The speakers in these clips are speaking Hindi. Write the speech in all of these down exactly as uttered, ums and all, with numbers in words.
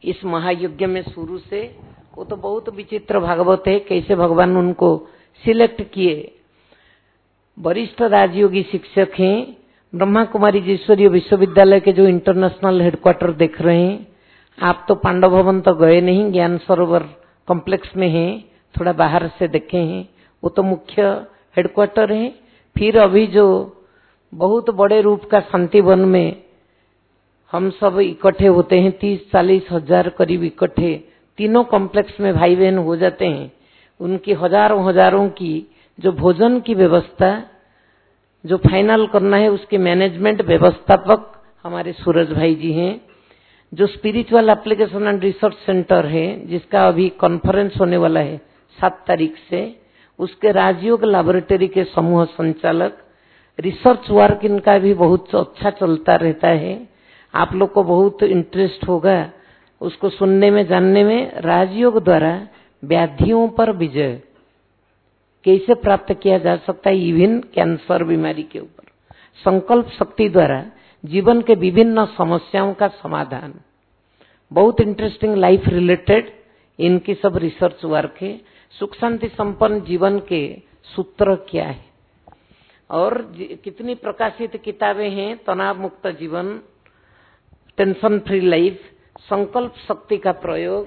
इस महायज्ञ में शुरू से, वो तो बहुत विचित्र भागवत है, कैसे भगवान उनको सिलेक्ट किए। वरिष्ठ राजयोगी शिक्षक हैं, ब्रह्मा कुमारी ईश्वरीय विश्वविद्यालय के जो इंटरनेशनल हेडक्वार्टर देख रहे हैं आप, तो पांडव भवन तो गए नहीं, ज्ञान सरोवर कॉम्प्लेक्स में हैं, थोड़ा बाहर से देखे हैं, वो तो मुख्य हेडक्वार्टर है। फिर अभी जो बहुत बड़े रूप का शांतिवन में हम सब इकट्ठे होते हैं, तीस चालीस हजार करीब इकट्ठे तीनों कॉम्प्लेक्स में भाई बहन हो जाते हैं, उनकी हजारों हजारों की जो भोजन की व्यवस्था जो फाइनल करना है, उसके मैनेजमेंट व्यवस्थापक हमारे सूरज भाई जी हैं। जो spiritual application and research centre है, जिसका अभी कॉन्फ्रेंस होने वाला है सात तारीख से, उसके राजयोग लैबोरेटरी के समूह संचालक, रिसर्च वर्क इनका भी बहुत अच्छा चलता रहता है। आप लोग को बहुत इंटरेस्ट होगा उसको सुनने में, जानने में। राजयोग द्वारा व्याधियों पर विजय कैसे प्राप्त किया जा सकता है, इवन कैंसर बीमारी के ऊपर। संकल्प शक्ति द्वारा जीवन के विभिन्न समस्याओं का समाधान, बहुत इंटरेस्टिंग लाइफ रिलेटेड इनकी सब रिसर्च वर्क है। सुख शांति संपन्न जीवन के सूत्र क्या है, और कितनी प्रकाशित किताबें हैं। तनाव मुक्त जीवन, टेंशन फ्री लाइफ, संकल्प शक्ति का प्रयोग।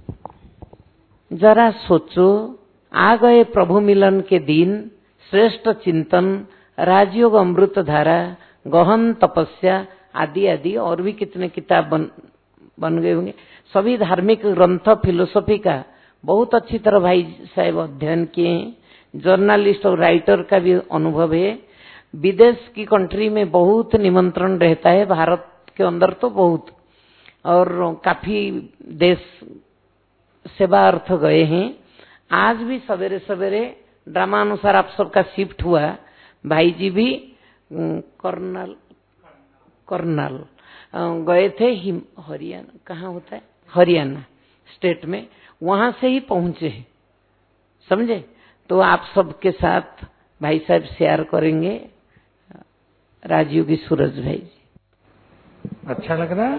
जरा सोचो, आ गए प्रभु मिलन के दिन, श्रेष्ठ चिंतन, राजयोग अमृत धारा, गहन तपस्या आदि आदि, और भी कितने किताब बन बन गए होंगे। सभी धार्मिक ग्रंथ, फिलोसफी का बहुत अच्छी तरह भाई साहब अध्ययन किए हैं। जर्नलिस्ट और राइटर का भी अनुभव है। विदेश की कंट्री में बहुत निमंत्रण रहता है, भारत के अंदर तो बहुत, और काफी देश सेवा अर्थ गए हैं। आज भी सवेरे सवेरे ड्रामा अनुसार आप सबका शिफ्ट हुआ, भाई जी भी कर्नल कर्नल गए थे हरियाणा, कहाँ होता है, हरियाणा स्टेट में, वहां से ही पहुंचे हैं, समझे। तो आप सबके साथ भाई साहब शेयर करेंगे, राजयोगी सूरज भाई जी। अच्छा लग रहा है,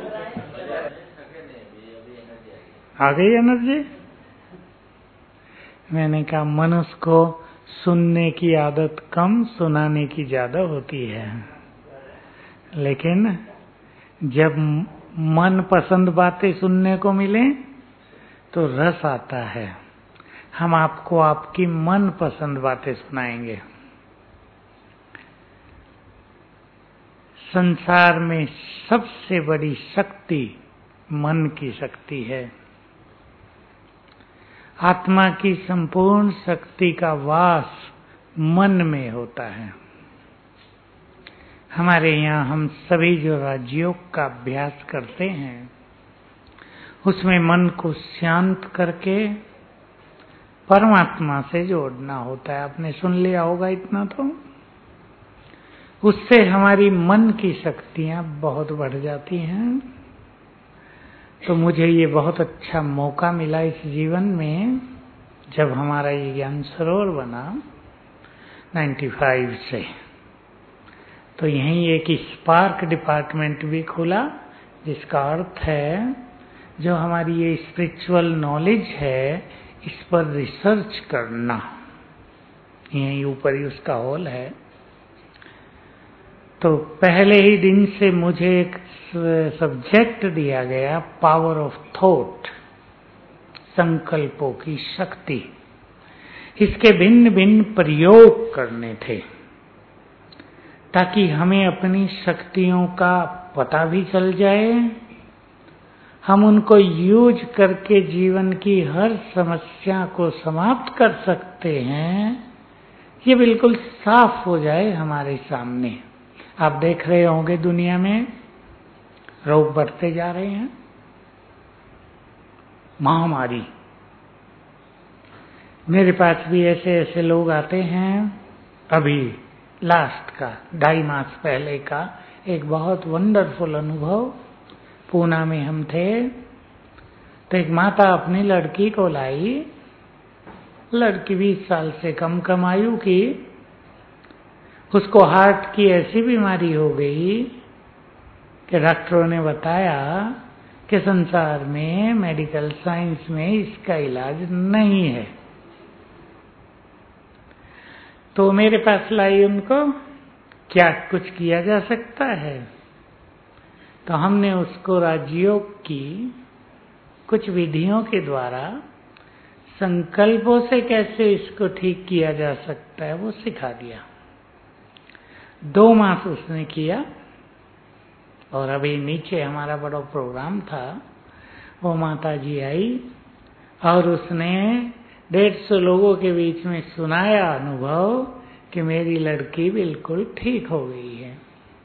आ गई एनर्जी। मैंने कहा मनुष्य को सुनने की आदत कम, सुनाने की ज्यादा होती है, लेकिन जब मन पसंद बातें सुनने को मिले तो रस आता है। हम आपको आपकी मन पसंद बातें सुनाएंगे। संसार में सबसे बड़ी शक्ति मन की शक्ति है। आत्मा की संपूर्ण शक्ति का वास मन में होता है। हमारे यहाँ हम सभी जो राजयोग का अभ्यास करते हैं, उसमें मन को शांत करके परमात्मा से जोड़ना होता है। आपने सुन लिया होगा इतना, तो उससे हमारी मन की शक्तियां बहुत बढ़ जाती हैं। तो मुझे ये बहुत अच्छा मौका मिला इस जीवन में, जब हमारा ये ज्ञान सरोवर बना पचानवे से, तो यहीं एक स्पार्क डिपार्टमेंट भी खुला, जिसका अर्थ है जो हमारी ये स्पिरिचुअल नॉलेज है, इस पर रिसर्च करना। यहीं ऊपर ही उसका हॉल है। तो पहले ही दिन से मुझे एक सब्जेक्ट दिया गया, पावर ऑफ थॉट, संकल्पों की शक्ति। इसके भिन्न भिन्न प्रयोग करने थे, ताकि हमें अपनी शक्तियों का पता भी चल जाए, हम उनको यूज करके जीवन की हर समस्या को समाप्त कर सकते हैं, ये बिल्कुल साफ हो जाए हमारे सामने। आप देख रहे होंगे दुनिया में रोग बढ़ते जा रहे हैं, महामारी। मेरे पास भी ऐसे ऐसे लोग आते हैं। अभी लास्ट का ढाई मास पहले का एक बहुत वंडरफुल अनुभव, पूना में हम थे, तो एक माता अपनी लड़की को लाई। लड़की बीस साल से कम कम आयु की, उसको हार्ट की ऐसी बीमारी हो गई कि डॉक्टरों ने बताया कि संसार में मेडिकल साइंस में इसका इलाज नहीं है। तो मेरे पास लाई उनको, क्या कुछ किया जा सकता है? तो हमने उसको राजयोग की कुछ विधियों के द्वारा संकल्पों से कैसे इसको ठीक किया जा सकता है वो सिखा दिया। दो मास उसने किया, और अभी नीचे हमारा बड़ा प्रोग्राम था, वो माता जी आई और उसने डेढ़ सौ लोगों के बीच में सुनाया अनुभव कि मेरी लड़की बिल्कुल ठीक हो गई है।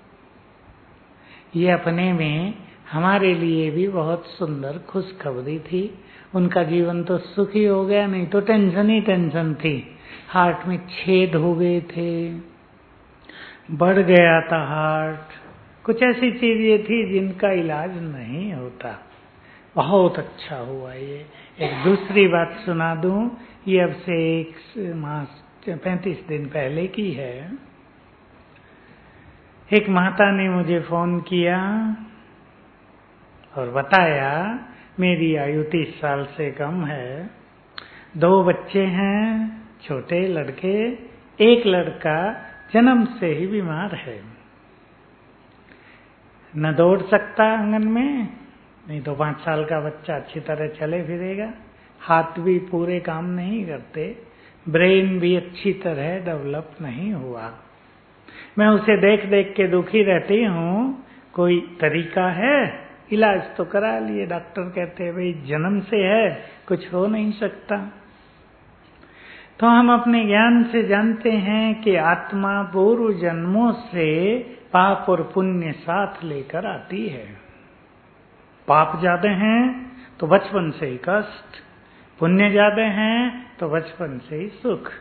ये अपने में हमारे लिए भी बहुत सुंदर खुशखबरी थी। उनका जीवन तो सुखी हो गया, नहीं तो टेंशन ही टेंशन थी। हार्ट में छेद हो गए थे, बढ़ गया था हार्ट, कुछ ऐसी चीजें थी जिनका इलाज नहीं होता। बहुत अच्छा हुआ। ये एक दूसरी बात सुना दूं, ये अब से एक मास पैंतीस दिन पहले की है। एक माता ने मुझे फोन किया और बताया मेरी आयु तीस साल से कम है, दो बच्चे हैं छोटे लड़के, एक लड़का जन्म से ही बीमार है, न दौड़ सकता आंगन में, नहीं तो पांच साल का बच्चा अच्छी तरह चले फिरेगा, हाथ भी पूरे काम नहीं करते, ब्रेन भी अच्छी तरह डेवलप नहीं हुआ। मैं उसे देख देख के दुखी रहती हूँ, कोई तरीका है? इलाज तो करा लिए, डॉक्टर कहते हैं भाई जन्म से है, कुछ हो नहीं सकता। तो हम अपने ज्ञान से जानते हैं कि आत्मा पूर्व जन्मों से पाप और पुण्य साथ लेकर आती है। पाप ज्यादा हैं तो बचपन से ही कष्ट, पुण्य ज्यादा हैं तो बचपन से ही सुख।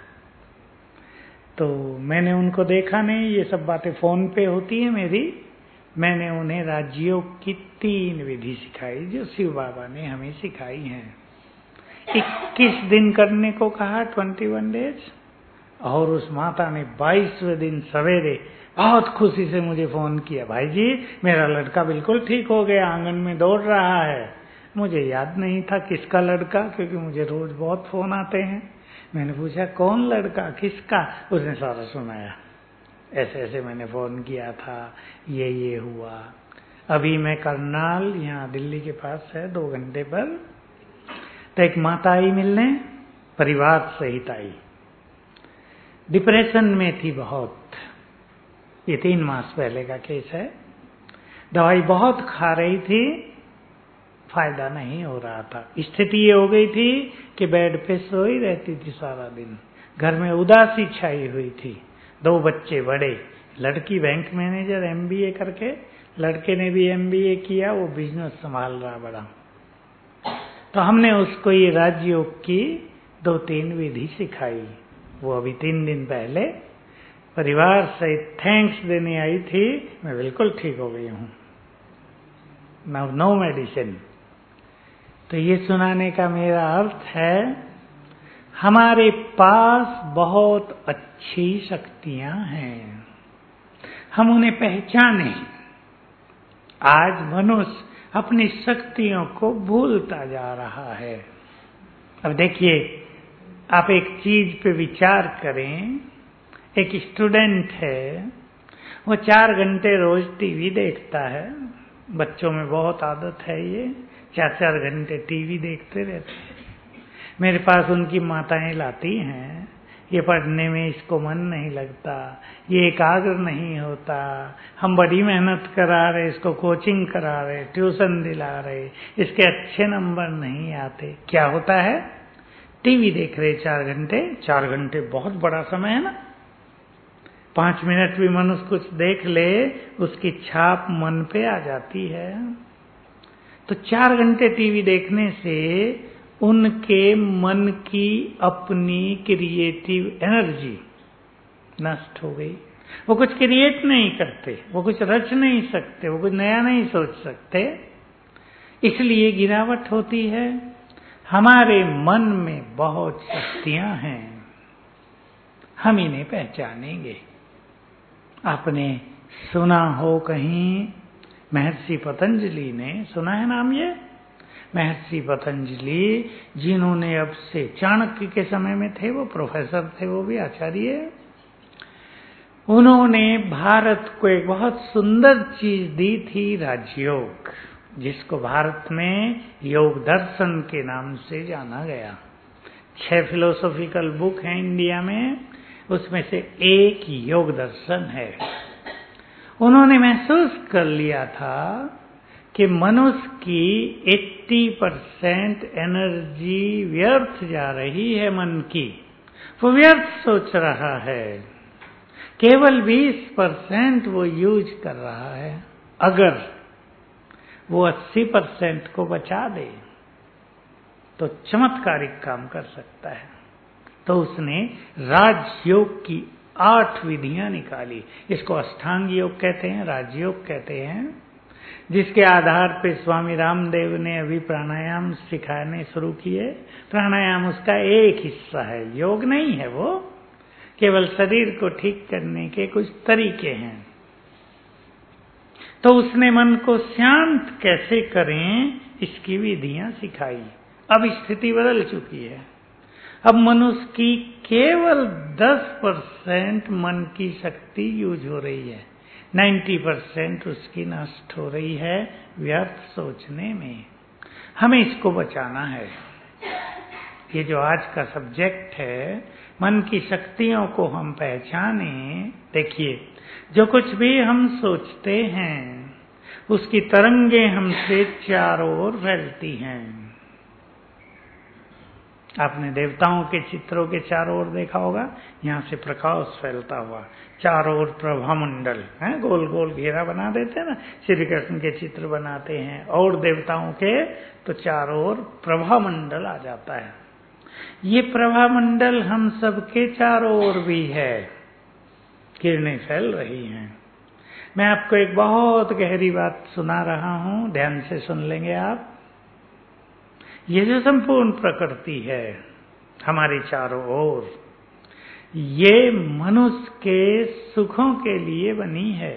तो मैंने उनको देखा नहीं, ये सब बातें फोन पे होती है मेरी। मैंने उन्हें राजयोग की तीन विधि सिखाई जो शिव बाबा ने हमें सिखाई हैं। इक्कीस दिन करने को कहा, इक्कीस डेज, और उस माता ने बाईसवें दिन सवेरे बहुत खुशी से मुझे फोन किया, भाई जी मेरा लड़का बिल्कुल ठीक हो गया, आंगन में दौड़ रहा है। मुझे याद नहीं था किसका लड़का, क्योंकि मुझे रोज बहुत फोन आते हैं। मैंने पूछा कौन लड़का, किसका? उसने सारा सुनाया, ऐसे ऐसे मैंने फोन किया था, ये ये हुआ। अभी मैं करनाल, यहाँ दिल्ली के पास है, दो घंटे पर, तो एक माता आई मिलने, परिवार सहित आई, डिप्रेशन में थी बहुत। ये तीन मास पहले का केस है। दवाई बहुत खा रही थी, फायदा नहीं हो रहा था। स्थिति ये हो गई थी कि बेड पे सोई रहती थी सारा दिन, घर में उदासी छाई हुई थी। दो बच्चे बड़े, लड़की बैंक मैनेजर एमबीए करके, लड़के ने भी एमबीए किया, वो बिजनेस संभाल रहा बड़ा। तो हमने उसको ये राजयोग की दो तीन विधि सिखाई। वो अभी तीन दिन पहले परिवार से थैंक्स देने आई थी, मैं बिल्कुल ठीक हो गई हूँ, नाउ नो मेडिसिन। तो ये सुनाने का मेरा अर्थ है, हमारे पास बहुत अच्छी शक्तियां हैं, हम उन्हें पहचाने। आज मनुष्य अपनी शक्तियों को भूलता जा रहा है। अब देखिए, आप एक चीज पे विचार करें। एक स्टूडेंट है, वो चार घंटे रोज टीवी देखता है, बच्चों में बहुत आदत है ये, चार चार घंटे टीवी देखते रहते हैं। मेरे पास उनकी माताएं लाती हैं, ये पढ़ने में इसको मन नहीं लगता, ये एकाग्र नहीं होता, हम बड़ी मेहनत करा रहे, इसको कोचिंग करा रहे, ट्यूशन दिला रहे, इसके अच्छे नंबर नहीं आते। क्या होता है? टीवी देख रहे चार घंटे। चार घंटे बहुत बड़ा समय है ना। पांच मिनट भी मनुष्य कुछ देख ले, उसकी छाप मन पे आ जाती है। तो चार घंटे टीवी देखने से उनके मन की अपनी क्रिएटिव एनर्जी नष्ट हो गई। वो कुछ क्रिएट नहीं करते, वो कुछ रच नहीं सकते, वो कुछ नया नहीं सोच सकते, इसलिए गिरावट होती है। हमारे मन में बहुत शक्तियां हैं, हम इन्हें पहचानेंगे। आपने सुना हो कहीं महर्षि पतंजलि ने, सुना है नाम ये? महर्षि पतंजलि, जिन्होंने अब से चाणक्य के समय में थे, वो प्रोफेसर थे, वो भी आचार्य, उन्होंने भारत को एक बहुत सुंदर चीज दी थी, राजयोग, जिसको भारत में योग दर्शन के नाम से जाना गया। छह फिलोसॉफिकल बुक हैं इंडिया में, उसमें से एक योग दर्शन है। उन्होंने महसूस कर लिया था कि मनुष्य की अस्सी परसेंट एनर्जी व्यर्थ जा रही है, मन की, वो व्यर्थ सोच रहा है, केवल बीस परसेंट वो यूज कर रहा है। अगर वो अस्सी परसेंट को बचा दे तो चमत्कारिक काम कर सकता है। तो उसने राजयोग की आठ विधियां निकाली। इसको अष्टांग योग कहते हैं, राजयोग कहते हैं, जिसके आधार पे स्वामी रामदेव ने अभी प्राणायाम सिखाने शुरू किए। प्राणायाम उसका एक हिस्सा है, योग नहीं है वो, केवल शरीर को ठीक करने के कुछ तरीके हैं। तो उसने मन को शांत कैसे करें, इसकी विधियां सिखाई। अब स्थिति बदल चुकी है। अब मनुष्य की केवल दस परसेंट मन की शक्ति यूज हो रही है, नब्बे परसेंट उसकी नष्ट हो रही है व्यर्थ सोचने में। हमें इसको बचाना है। ये जो आज का सब्जेक्ट है, मन की शक्तियों को हम पहचाने। देखिए, जो कुछ भी हम सोचते हैं उसकी तरंगे हमसे चारों ओर फैलती हैं। आपने देवताओं के चित्रों के चारों ओर देखा होगा, यहाँ से प्रकाश फैलता हुआ, चारों ओर प्रभामंडल है, गोल गोल घेरा बना देते हैं ना, श्री कृष्ण के चित्र बनाते हैं, और देवताओं के तो चारों ओर प्रभामंडल आ जाता है। ये प्रभामंडल हम सबके चारों ओर भी है, किरणें फैल रही हैं। मैं आपको एक बहुत गहरी बात सुना रहा हूं, ध्यान से सुन लेंगे आप। ये जो संपूर्ण प्रकृति है हमारे चारों ओर, ये मनुष्य के सुखों के लिए बनी है।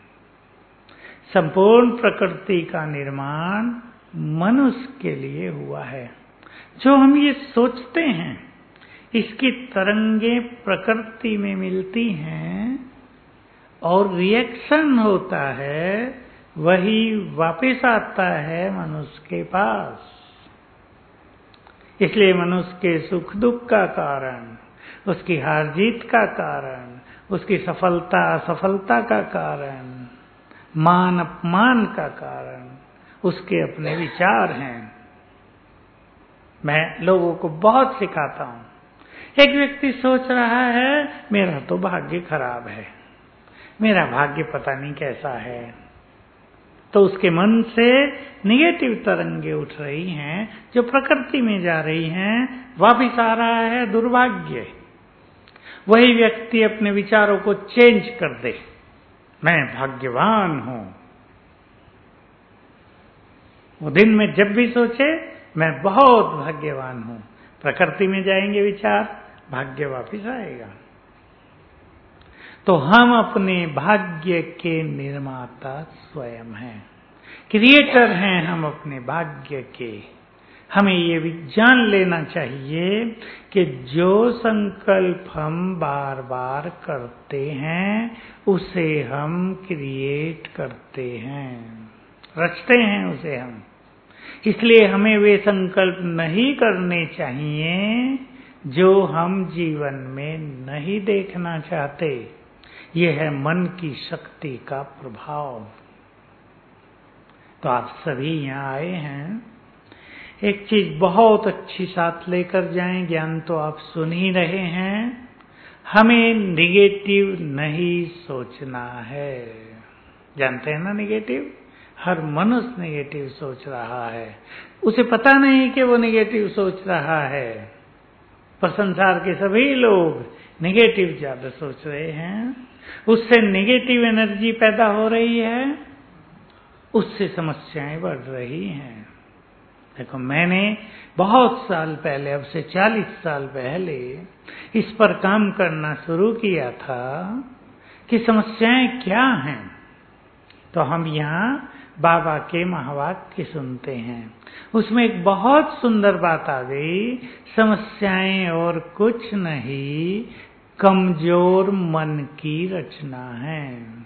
संपूर्ण प्रकृति का निर्माण मनुष्य के लिए हुआ है। जो हम ये सोचते हैं, इसकी तरंगे प्रकृति में मिलती हैं और रिएक्शन होता है, वही वापस आता है मनुष्य के पास। इसलिए मनुष्य के सुख दुख का कारण, उसकी हार जीत का कारण, उसकी सफलता असफलता का कारण, मान अपमान का कारण उसके अपने विचार हैं। मैं लोगों को बहुत सिखाता हूं। एक व्यक्ति सोच रहा है मेरा तो भाग्य खराब है, मेरा भाग्य पता नहीं कैसा है, तो उसके मन से निगेटिव तरंगे उठ रही हैं जो प्रकृति में जा रही हैं, वापिस आ रहा है दुर्भाग्य। वही व्यक्ति अपने विचारों को चेंज कर दे, मैं भाग्यवान हूं, वो दिन में जब भी सोचे मैं बहुत भाग्यवान हूं, प्रकृति में जाएंगे विचार, भाग्य वापिस आएगा। तो हम अपने भाग्य के निर्माता स्वयं हैं, क्रिएटर हैं हम अपने भाग्य के। हमें ये भी जान लेना चाहिए कि जो संकल्प हम बार बार करते हैं उसे हम क्रिएट करते हैं, रचते हैं उसे हम। इसलिए हमें वे संकल्प नहीं करने चाहिए जो हम जीवन में नहीं देखना चाहते। ये है मन की शक्ति का प्रभाव। तो आप सभी यहाँ आए हैं, एक चीज बहुत अच्छी साथ लेकर जाएं। ज्ञान तो आप सुन ही रहे हैं, हमें निगेटिव नहीं सोचना है। जानते हैं ना निगेटिव, हर मनुष्य निगेटिव सोच रहा है, उसे पता नहीं कि वो निगेटिव सोच रहा है। पर संसार के सभी लोग निगेटिव ज्यादा सोच रहे हैं, उससे निगेटिव एनर्जी पैदा हो रही है, उससे समस्याएं बढ़ रही हैं। देखो, मैंने बहुत साल पहले, अब से चालीस साल पहले इस पर काम करना शुरू किया था कि समस्याएं क्या हैं। तो हम यहाँ बाबा के महावाक्य सुनते हैं। उसमें एक बहुत सुंदर बात आ गई, समस्याएं और कुछ नहीं, कमजोर मन की रचना है।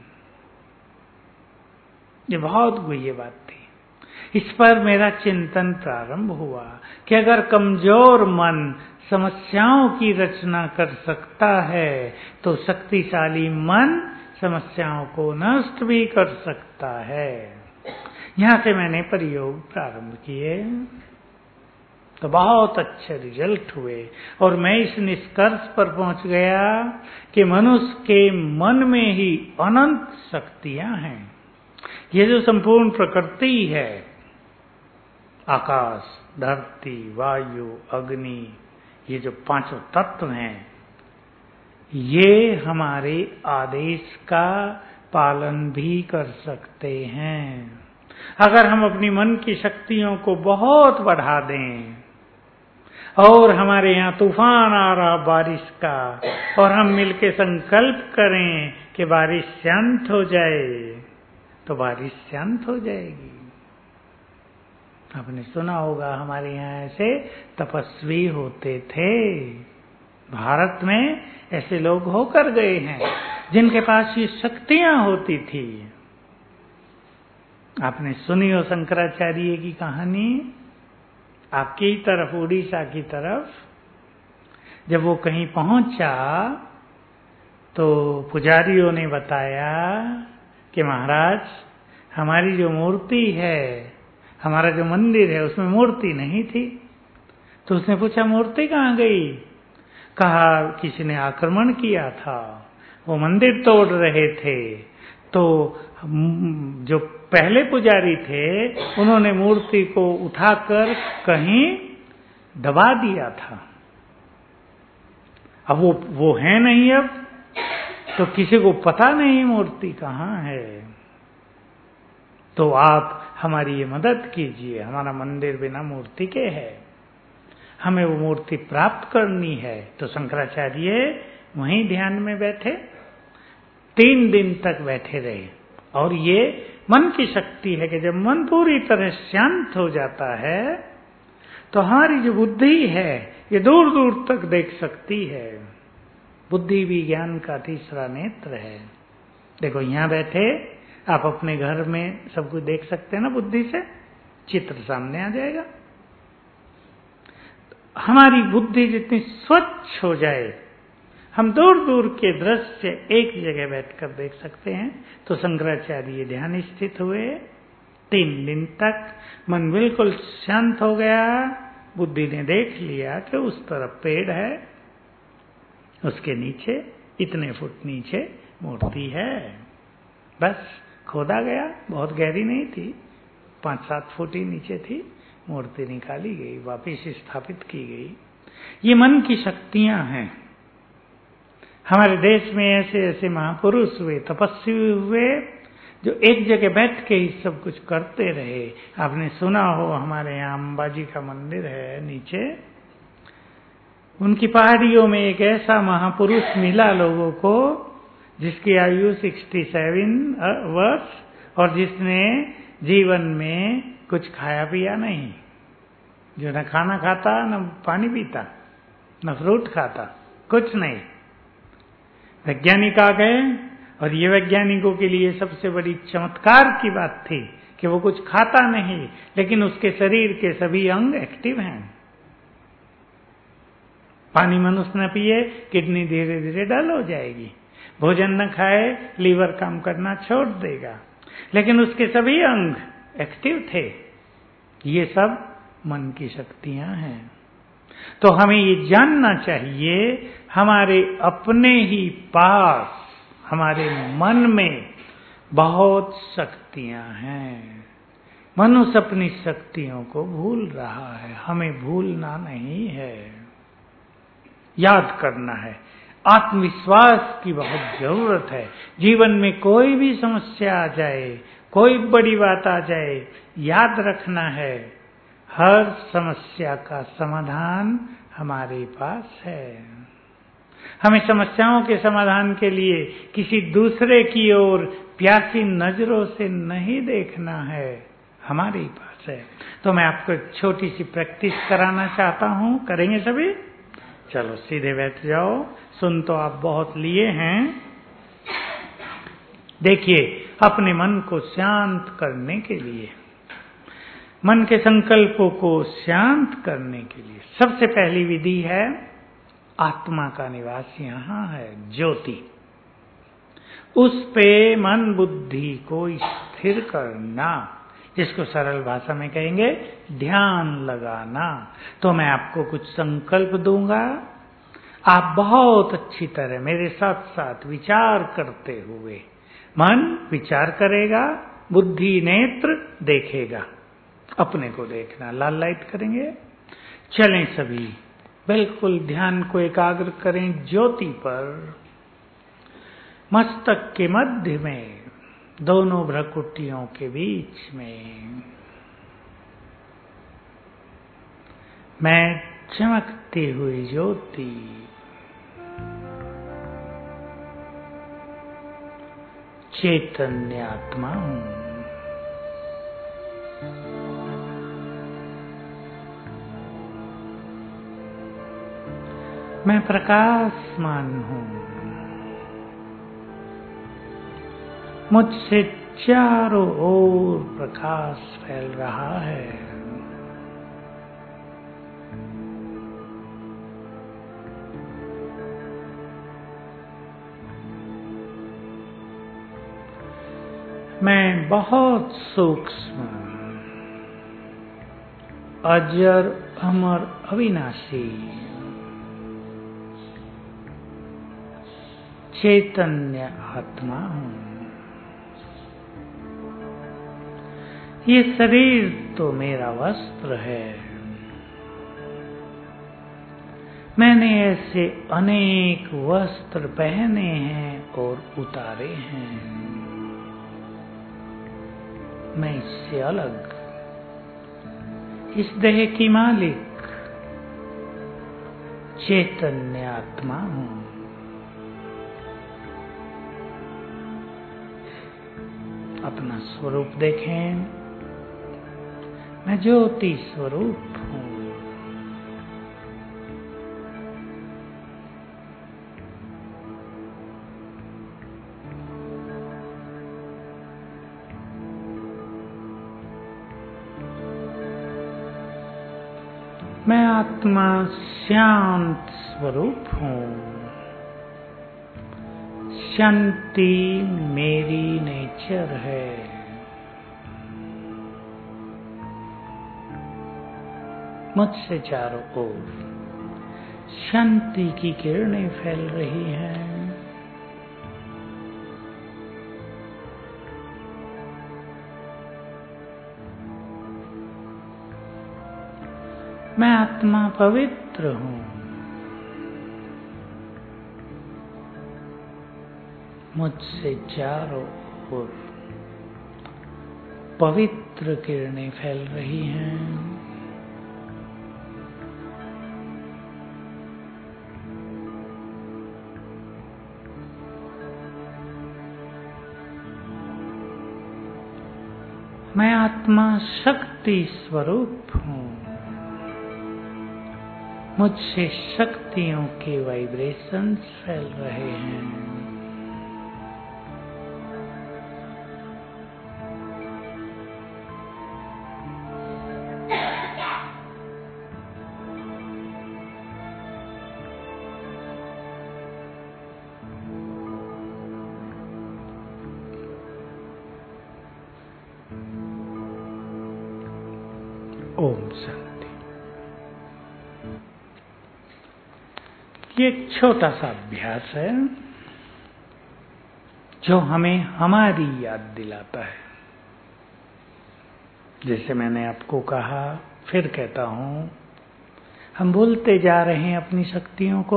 ये बहुत गुह्य बात थी। इस पर मेरा चिंतन प्रारंभ हुआ कि अगर कमजोर मन समस्याओं की रचना कर सकता है तो शक्तिशाली मन समस्याओं को नष्ट भी कर सकता है। यहां से मैंने प्रयोग प्रारंभ किए तो बहुत अच्छे रिजल्ट हुए और मैं इस निष्कर्ष पर पहुंच गया कि मनुष्य के मन में ही अनंत शक्तियां हैं। ये जो संपूर्ण प्रकृति है, आकाश, धरती, वायु, अग्नि, ये जो पांचों तत्व हैं, ये हमारे आदेश का पालन भी कर सकते हैं। अगर हम अपनी मन की शक्तियों को बहुत बढ़ा दें और हमारे यहाँ तूफान आ रहा बारिश का और हम मिलके संकल्प करें कि बारिश शांत हो जाए तो बारिश शांत हो जाएगी। आपने सुना होगा हमारे यहाँ ऐसे तपस्वी होते थे, भारत में ऐसे लोग होकर गए हैं जिनके पास ये शक्तियां होती थी। आपने सुनी हो शंकराचार्य की कहानी, आपकी तरफ, उड़ीसा की तरफ, जब वो कहीं पहुंचा तो पुजारियों ने बताया कि महाराज, हमारी जो मूर्ति है, हमारा जो मंदिर है, उसमें मूर्ति नहीं थी। तो उसने पूछा मूर्ति कहाँ गई? कहा किसी ने आक्रमण किया था, वो मंदिर तोड़ रहे थे। तो जो पहले पुजारी थे उन्होंने मूर्ति को उठाकर कहीं दबा दिया था। अब वो वो है नहीं, अब तो किसी को पता नहीं मूर्ति कहाँ है। तो आप हमारी ये मदद कीजिए, हमारा मंदिर बिना मूर्ति के है, हमें वो मूर्ति प्राप्त करनी है। तो शंकराचार्य वहीं ध्यान में बैठे, तीन दिन तक बैठे रहे। और ये मन की शक्ति है कि जब मन पूरी तरह शांत हो जाता है तो हमारी जो बुद्धि है ये दूर दूर तक देख सकती है। बुद्धि भी ज्ञान का तीसरा नेत्र है। देखो यहाँ बैठे आप अपने घर में सब कुछ देख सकते हैं ना, बुद्धि से चित्र सामने आ जाएगा। हमारी बुद्धि जितनी स्वच्छ हो जाए, हम दूर दूर के दृश्य एक जगह बैठकर देख सकते हैं। तो शंकराचार्य ध्यान स्थित हुए, तीन दिन तक मन बिल्कुल शांत हो गया। बुद्धि ने देख लिया कि उस तरफ पेड़ है, उसके नीचे इतने फुट नीचे मूर्ति है। बस खोदा गया, बहुत गहरी नहीं थी, पांच सात फुट ही नीचे थी। मूर्ति निकाली गई, वापिस स्थापित की गई। ये मन की शक्तियां हैं। हमारे देश में ऐसे ऐसे महापुरुष हुए, तपस्वी हुए, जो एक जगह बैठ के ही सब कुछ करते रहे। आपने सुना हो हमारे यहाँ अंबाजी का मंदिर है नीचे, उनकी पहाड़ियों में एक ऐसा महापुरुष मिला लोगों को जिसकी आयु सड़सठ वर्ष और जिसने जीवन में कुछ खाया पिया नहीं, जो न खाना खाता न पानी पीता न फ्रूट खाता, कुछ नहीं। वैज्ञानिक आ गए और ये वैज्ञानिकों के लिए सबसे बड़ी चमत्कार की बात थी कि वो कुछ खाता नहीं लेकिन उसके शरीर के सभी अंग एक्टिव हैं। पानी मनुष्य न पिए, किडनी धीरे धीरे डल हो जाएगी। भोजन न खाए, लीवर काम करना छोड़ देगा, लेकिन उसके सभी अंग एक्टिव थे। ये सब मन की शक्तियां हैं। तो हमें ये जानना चाहिए, हमारे अपने ही पास, हमारे मन में बहुत शक्तियां हैं। मनुष्य अपनी शक्तियों को भूल रहा है, हमें भूलना नहीं है, याद करना है। आत्मविश्वास की बहुत जरूरत है। जीवन में कोई भी समस्या आ जाए, कोई बड़ी बात आ जाए, याद रखना है हर समस्या का समाधान हमारे पास है। हमें समस्याओं के समाधान के लिए किसी दूसरे की ओर प्यासी नजरों से नहीं देखना है, हमारे ही पास है। तो मैं आपको एक छोटी सी प्रैक्टिस कराना चाहता हूं, करेंगे सभी? चलो सीधे बैठ जाओ। सुन तो आप बहुत लिए हैं। देखिए, अपने मन को शांत करने के लिए, मन के संकल्पों को शांत करने के लिए सबसे पहली विधि है, आत्मा का निवास यहां है, ज्योति। उस पे मन बुद्धि को स्थिर करना, जिसको सरल भाषा में कहेंगे ध्यान लगाना। तो मैं आपको कुछ संकल्प दूंगा, आप बहुत अच्छी तरह मेरे साथ साथ विचार करते हुए, मन विचार करेगा, बुद्धि नेत्र देखेगा, अपने को देखना, लाल लाइट करेंगे। चलें सभी, बिल्कुल ध्यान को एकाग्र करें ज्योति पर। मस्तक के मध्य में, दोनों भ्रकुटियों के बीच में मैं चमकती हुई ज्योति, चैतन्य आत्मा हूं। मैं प्रकाशमान हूं। मुझसे चारों ओर प्रकाश फैल रहा है। मैं बहुत सूक्ष्म, अजर अमर अविनाशी चैतन्य आत्मा हूं। ये शरीर तो मेरा वस्त्र है। मैंने ऐसे अनेक वस्त्र पहने हैं और उतारे हैं। मैं इससे अलग, इस देह की मालिक चैतन्य आत्मा हूं। अपना स्वरूप देखें, मैं ज्योति स्वरूप हूं। मैं आत्मा शांत स्वरूप हूं। शांति मेरी नेचर है। मुझसे चारों ओर शांति की किरणें फैल रही हैं। मैं आत्मा पवित्र हूं। मुझसे चारों ओर पवित्र किरणें फैल रही हैं। मैं आत्मा शक्ति स्वरूप हूं। मुझसे शक्तियों के वाइब्रेशंस फैल रहे हैं। ओम शांति। ये एक छोटा सा अभ्यास है जो हमें हमारी याद दिलाता है। जैसे मैंने आपको कहा, फिर कहता हूं, हम भूलते जा रहे हैं अपनी शक्तियों को।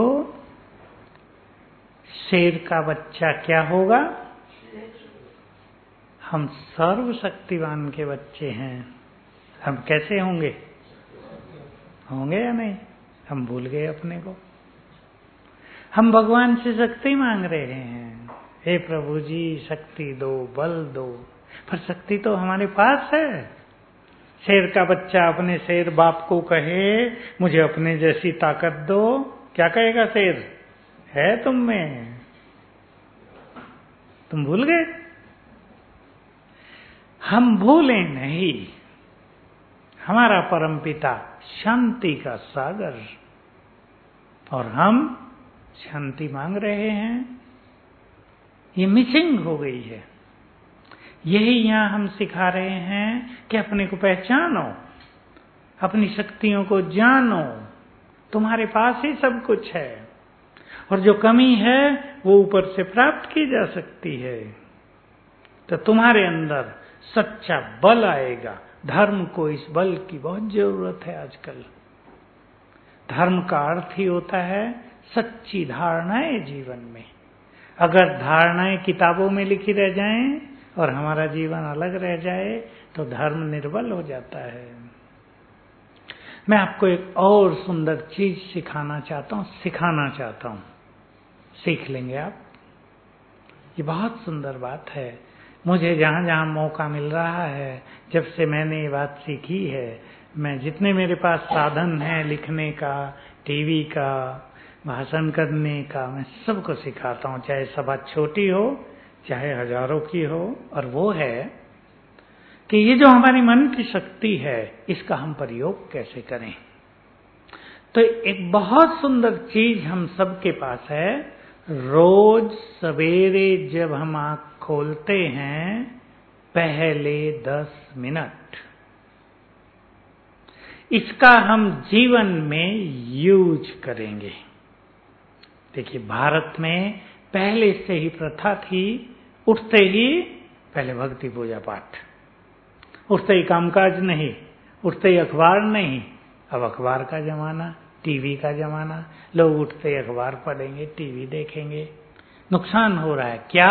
शेर का बच्चा क्या होगा? हम सर्वशक्तिवान के बच्चे हैं। हम कैसे होंगे? होंगे या नहीं? हम भूल गए अपने को। हम भगवान से शक्ति मांग रहे हैं, हे प्रभु जी शक्ति दो, बल दो, पर शक्ति तो हमारे पास है। शेर का बच्चा अपने शेर बाप को कहे मुझे अपने जैसी ताकत दो, क्या कहेगा शेर? है तुम में, तुम भूल गए? हम भूले नहीं, हमारा परमपिता शांति का सागर, और हम शांति मांग रहे हैं। ये मिसिंग हो गई है। यही यहां हम सिखा रहे हैं कि अपने को पहचानो, अपनी शक्तियों को जानो, तुम्हारे पास ही सब कुछ है, और जो कमी है वो ऊपर से प्राप्त की जा सकती है। तो तुम्हारे अंदर सच्चा बल आएगा। धर्म को इस बल की बहुत जरूरत है आजकल। धर्म का अर्थ ही होता है सच्ची धारणाएं जीवन में। अगर धारणाएं किताबों में लिखी रह जाएं और हमारा जीवन अलग रह जाए तो धर्म निर्बल हो जाता है। मैं आपको एक और सुंदर चीज सिखाना चाहता हूं, सिखाना चाहता हूं, सीख लेंगे आप। ये बहुत सुंदर बात है। मुझे जहां जहां मौका मिल रहा है, जब से मैंने ये बात सीखी है, मैं जितने मेरे पास साधन हैं लिखने का, टीवी का, भाषण करने का, मैं सबको सिखाता हूं, चाहे सभा छोटी हो चाहे हजारों की हो। और वो है कि ये जो हमारी मन की शक्ति है इसका हम प्रयोग कैसे करें। तो एक बहुत सुंदर चीज हम सबके पास है। रोज सवेरे जब हम आंख खोलते हैं, पहले दस मिनट इसका हम जीवन में यूज करेंगे। देखिए, भारत में पहले से ही प्रथा थी, उठते ही पहले भक्ति पूजा पाठ, उठते ही कामकाज नहीं, उठते ही अखबार नहीं। अब अखबार का जमाना, टीवी का जमाना, लोग उठते ही अखबार पढ़ेंगे, टीवी देखेंगे। नुकसान हो रहा है क्या?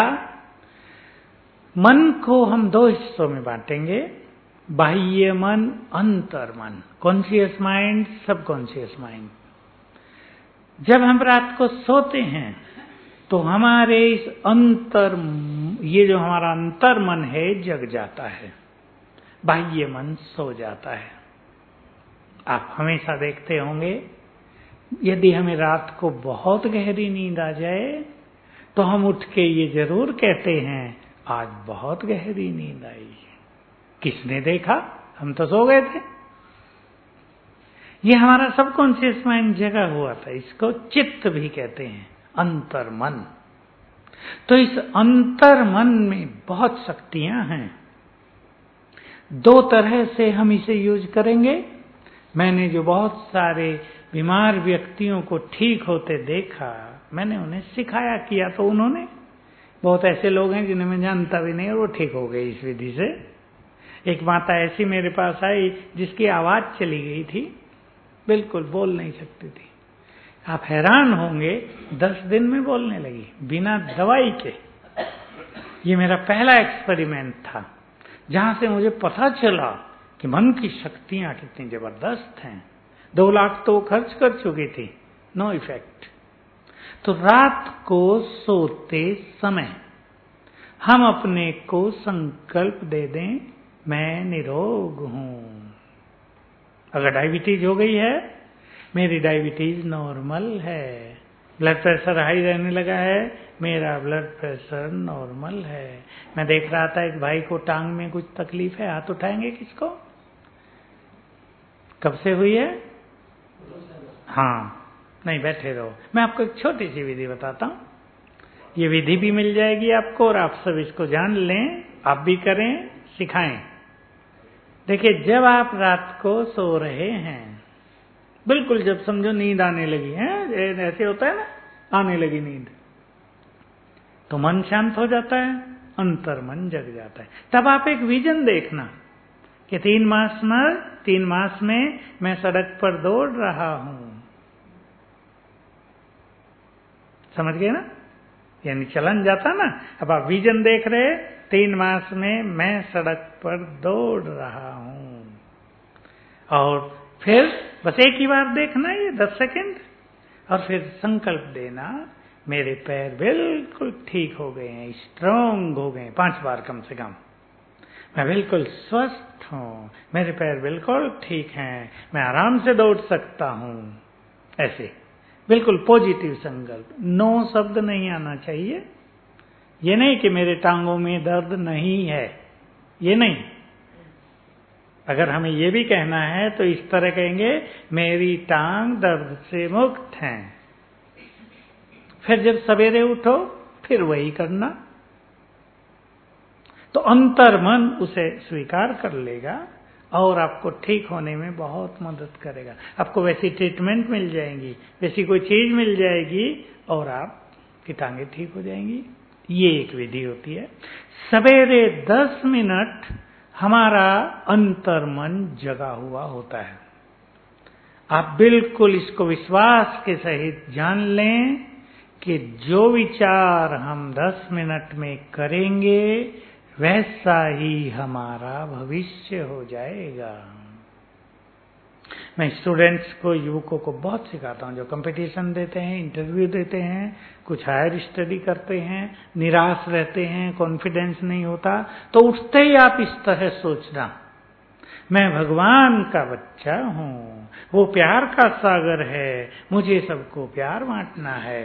मन को हम दो हिस्सों में बांटेंगे, बाह्य मन, अंतर मन, conscious mind, subconscious mind. जब हम रात को सोते हैं तो हमारे इस अंतर, ये जो हमारा अंतर मन है जग जाता है, बाह्य मन सो जाता है। आप हमेशा देखते होंगे, यदि हमें रात को बहुत गहरी नींद आ जाए तो हम उठ के ये जरूर कहते हैं आज बहुत गहरी नींद आई। किसने देखा? हम तो सो गए थे। ये हमारा सबकॉन्शियस माइंड जगा हुआ था। इसको चित्त भी कहते हैं, अंतर मन। तो इस अंतर मन में बहुत शक्तियां हैं। दो तरह से हम इसे यूज करेंगे। मैंने जो बहुत सारे बीमार व्यक्तियों को ठीक होते देखा, मैंने उन्हें सिखाया किया, तो उन्होंने, बहुत ऐसे लोग हैं जिन्हें मैं जानता भी नहीं और वो ठीक हो गए इस विधि से। एक माता ऐसी मेरे पास आई जिसकी आवाज चली गई थी, बिल्कुल बोल नहीं सकती थी। आप हैरान होंगे, दस दिन में बोलने लगी बिना दवाई के। ये मेरा पहला एक्सपेरिमेंट था जहां से मुझे पता चला कि मन की शक्तियां कितनी जबरदस्त हैं। दो लाख तो खर्च कर चुकी थी, नो इफेक्ट। तो रात को सोते समय हम अपने को संकल्प दे दें, मैं निरोग हूं। अगर डायबिटीज हो गई है, मेरी डायबिटीज नॉर्मल है। ब्लड प्रेशर हाई रहने लगा है, मेरा ब्लड प्रेशर नॉर्मल है। मैं देख रहा था एक भाई को टांग में कुछ तकलीफ है, हाथ उठाएंगे किसको? कब से हुई है? हाँ, नहीं बैठे रहो। मैं आपको एक छोटी सी विधि बताता हूं। ये विधि भी मिल जाएगी आपको और आप सब इसको जान लें, आप भी करें, सिखाएं। देखिए, जब आप रात को सो रहे हैं, बिल्कुल जब समझो नींद आने लगी है, ऐसे होता है ना, आने लगी नींद, तो मन शांत हो जाता है, अंतर मन जग जाता है। तब आप एक विजन देखना कि तीन मास में तीन मास में मैं सड़क पर दौड़ रहा हूं। समझ गए ना? यानी चलन जाता ना। अब आप विजन देख रहे, तीन मास में मैं सड़क पर दौड़ रहा हूं। और फिर बस एक ही बार देखना, ये दस सेकंड, और फिर संकल्प देना, मेरे पैर बिल्कुल ठीक हो गए हैं, स्ट्रांग हो गए हैं, पांच बार कम से कम। मैं बिल्कुल स्वस्थ हूं, मेरे पैर बिल्कुल ठीक हैं, मैं आराम से दौड़ सकता हूं। ऐसे बिल्कुल पॉजिटिव संकल्प, नो शब्द नहीं आना चाहिए। ये नहीं कि मेरे टांगों में दर्द नहीं है, ये नहीं। अगर हमें ये भी कहना है तो इस तरह कहेंगे, मेरी टांग दर्द से मुक्त है। फिर जब सवेरे उठो फिर वही करना, तो अंतर मन उसे स्वीकार कर लेगा और आपको ठीक होने में बहुत मदद करेगा। आपको वैसी ट्रीटमेंट मिल जाएंगी, वैसी कोई चीज मिल जाएगी और आपकी टांगें ठीक हो जाएंगी। ये एक विधि होती है। सवेरे दस मिनट हमारा अंतर मन जगा हुआ होता है। आप बिल्कुल इसको विश्वास के सहित जान लें कि जो विचार हम दस मिनट में करेंगे वैसा ही हमारा भविष्य हो जाएगा। मैं स्टूडेंट्स को, युवकों को बहुत सिखाता हूं, जो कंपटीशन देते हैं, इंटरव्यू देते हैं, कुछ हायर स्टडी करते हैं, निराश रहते हैं, कॉन्फिडेंस नहीं होता, तो उठते ही आप इस तरह सोचना, मैं भगवान का बच्चा हूं, वो प्यार का सागर है, मुझे सबको प्यार बांटना है।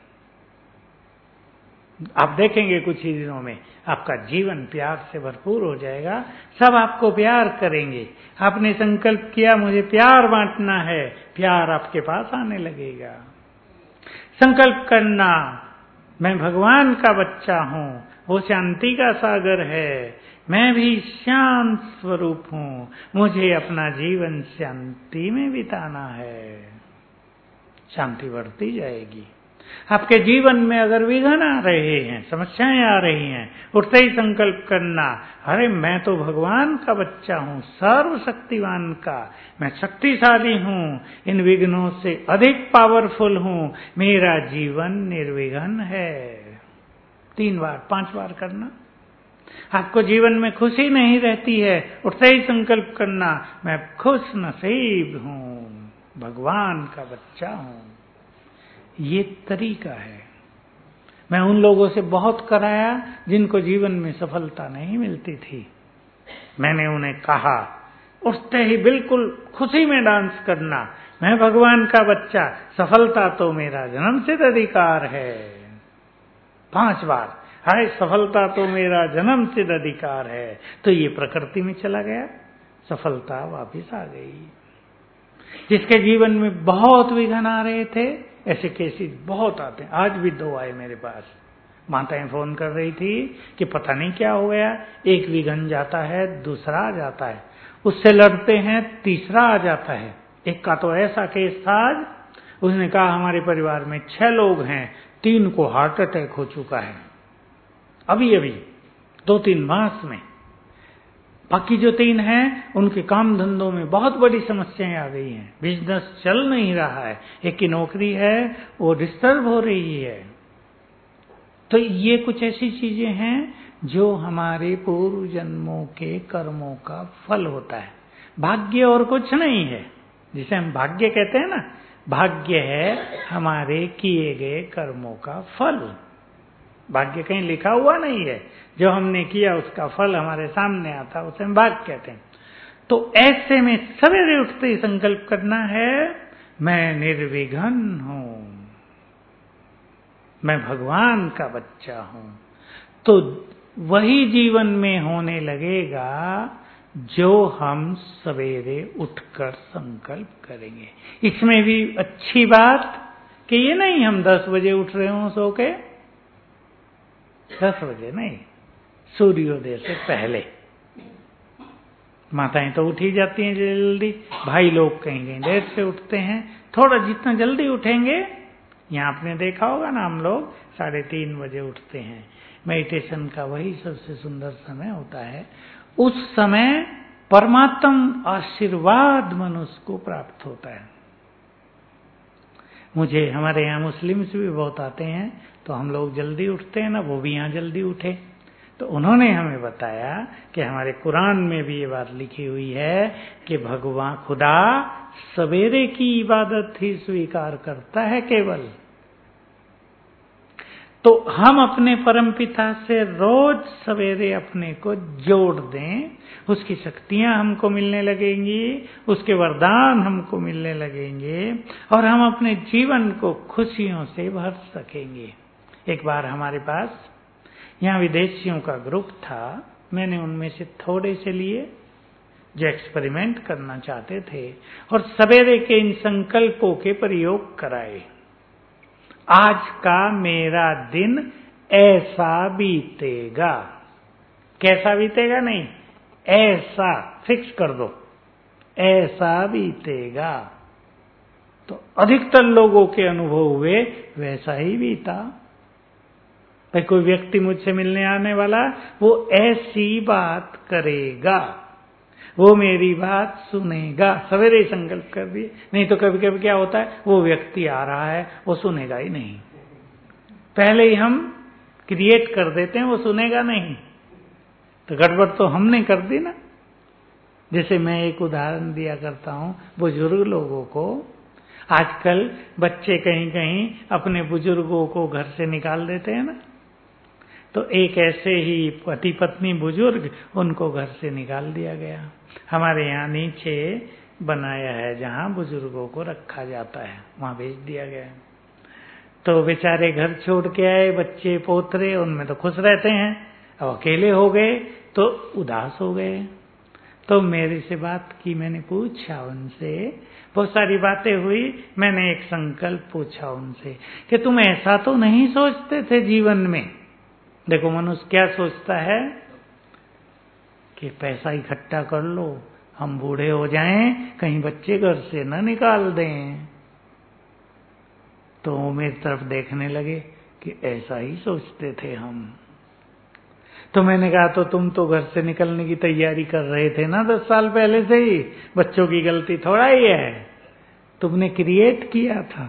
आप देखेंगे कुछ ही दिनों में आपका जीवन प्यार से भरपूर हो जाएगा, सब आपको प्यार करेंगे। आपने संकल्प किया मुझे प्यार बांटना है, प्यार आपके पास आने लगेगा। संकल्प करना, मैं भगवान का बच्चा हूं, वो शांति का सागर है, मैं भी शांत स्वरूप हूं, मुझे अपना जीवन शांति में बिताना है। शांति बढ़ती जाएगी। आपके जीवन में अगर विघ्न आ रहे हैं, समस्याएं आ रही हैं, उठते ही संकल्प करना, अरे मैं तो भगवान का बच्चा हूं, सर्वशक्तिवान का, मैं शक्तिशाली हूं, इन विघ्नों से अधिक पावरफुल हूं, मेरा जीवन निर्विघ्न है। तीन बार पांच बार करना। आपको जीवन में खुशी नहीं रहती है, उठते ही संकल्प करना, मैं खुश नसीब हूं, भगवान का बच्चा हूं। ये तरीका है। मैं उन लोगों से बहुत कराया जिनको जीवन में सफलता नहीं मिलती थी। मैंने उन्हें कहा, उठते ही बिल्कुल खुशी में डांस करना, मैं भगवान का बच्चा, सफलता तो मेरा जन्मसिद्ध अधिकार है। पांच बार, हाय सफलता तो मेरा जन्मसिद्ध अधिकार है। तो ये प्रकृति में चला गया, सफलता वापिस आ गई। जिसके जीवन में बहुत विघ्न आ रहे थे, ऐसे केसेस बहुत आते हैं। आज भी दो आए मेरे पास। माताएं फोन कर रही थी कि पता नहीं क्या हो गया, एक विघ्न जाता है, दूसरा आ जाता है, उससे लड़ते हैं, तीसरा आ जाता है। एक का तो ऐसा केस था, आज उसने कहा हमारे परिवार में छह लोग हैं, तीन को हार्ट अटैक हो चुका है अभी अभी दो तीन मास में। बाकी जो तीन हैं उनके काम धंधों में बहुत बड़ी समस्याएं आ गई हैं, बिजनेस चल नहीं रहा है, एक की नौकरी है वो डिस्टर्ब हो रही है। तो ये कुछ ऐसी चीजें हैं जो हमारे पूर्व जन्मों के कर्मों का फल होता है, भाग्य और कुछ नहीं है। जिसे हम भाग्य कहते हैं ना, भाग्य है हमारे किए गए कर्मों का फल। भाग्य कहीं लिखा हुआ नहीं है, जो हमने किया उसका फल हमारे सामने आता, उसे हम भाग्य कहते हैं। तो ऐसे में सवेरे उठते ही संकल्प करना है, मैं निर्विघ्न हूं, मैं भगवान का बच्चा हूं। तो वही जीवन में होने लगेगा जो हम सवेरे उठकर संकल्प करेंगे। इसमें भी अच्छी बात कि ये नहीं हम दस बजे उठ रहे हों सो के, दस बजे नहीं, सूर्योदय से पहले। माताएं तो उठ ही जाती हैं जल्दी, भाई लोग कहीं कहीं देर से उठते हैं। थोड़ा जितना जल्दी उठेंगे, यहाँ आपने देखा होगा ना, हम लोग साढ़े तीन बजे उठते हैं। मेडिटेशन का वही सबसे सुंदर समय होता है। उस समय परमात्म आशीर्वाद मनुष्य को प्राप्त होता है। मुझे हमारे यहाँ मुस्लिम्स भी बहुत आते हैं, तो हम लोग जल्दी उठते हैं ना, वो भी यहाँ जल्दी उठे। तो उन्होंने हमें बताया कि हमारे कुरान में भी ये बात लिखी हुई है कि भगवान खुदा सवेरे की इबादत ही स्वीकार करता है केवल। तो हम अपने परमपिता से रोज सवेरे अपने को जोड़ दें, उसकी शक्तियां हमको मिलने लगेंगी, उसके वरदान हमको मिलने लगेंगे और हम अपने जीवन को खुशियों से भर सकेंगे। एक बार हमारे पास यहाँ विदेशियों का ग्रुप था, मैंने उनमें से थोड़े से लिए जो एक्सपेरिमेंट करना चाहते थे और सवेरे के इन संकल्पों के प्रयोग कराए। आज का मेरा दिन ऐसा बीतेगा, कैसा बीतेगा नहीं, ऐसा फिक्स कर दो, ऐसा बीतेगा। तो अधिकतर लोगों के अनुभव हुए वैसा ही बीता। भाई कोई व्यक्ति मुझसे मिलने आने वाला, वो ऐसी बात करेगा, वो मेरी बात सुनेगा, सवेरे ही संकल्प कर दिए। नहीं तो कभी कभी क्या होता है, वो व्यक्ति आ रहा है, वो सुनेगा ही नहीं, पहले ही हम क्रिएट कर देते हैं, वो सुनेगा नहीं। तो गड़बड़ तो हमने कर दी ना। जैसे मैं एक उदाहरण दिया करता हूं बुजुर्ग लोगों को, आजकल बच्चे कहीं कहीं अपने बुजुर्गों को घर से निकाल देते हैं ना, तो एक ऐसे ही पति पत्नी बुजुर्ग, उनको घर से निकाल दिया गया। हमारे यहाँ नीचे बनाया है जहाँ बुजुर्गों को रखा जाता है, वहाँ भेज दिया गया। तो बेचारे घर छोड़ के आए, बच्चे पोतरे उनमें तो खुश रहते हैं, अब अकेले हो गए तो उदास हो गए। तो मेरे से बात की, मैंने पूछा उनसे, बहुत सारी बातें हुई। मैंने एक संकल्प पूछा उनसे कि तुम ऐसा तो नहीं सोचते थे जीवन में। देखो मनुष्य क्या सोचता है कि पैसा इकट्ठा कर लो, हम बूढ़े हो जाएं, कहीं बच्चे घर से न निकाल दें। तो वो मेरी तरफ देखने लगे कि ऐसा ही सोचते थे हम। तो मैंने कहा तो तुम तो घर से निकलने की तैयारी कर रहे थे ना दस साल पहले से ही, बच्चों की गलती थोड़ा ही है, तुमने क्रिएट किया था।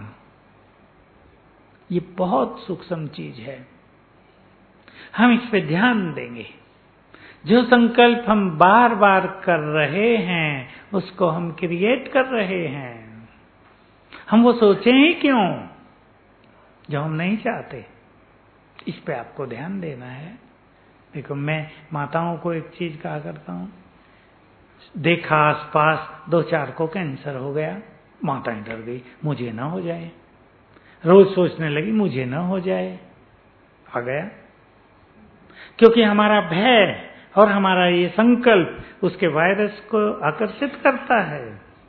ये बहुत सूक्ष्म चीज है, हम इस पे ध्यान देंगे। जो संकल्प हम बार बार कर रहे हैं उसको हम क्रिएट कर रहे हैं। हम वो सोचें ही क्यों जो हम नहीं चाहते। इस पे आपको ध्यान देना है। देखो मैं माताओं को एक चीज कहा करता हूं, देखा आसपास दो चार को कैंसर हो गया, माताएं डर गई मुझे ना हो जाए, रोज सोचने लगी मुझे ना हो जाए, आ गया। क्योंकि हमारा भय और हमारा ये संकल्प उसके वायरस को आकर्षित करता है,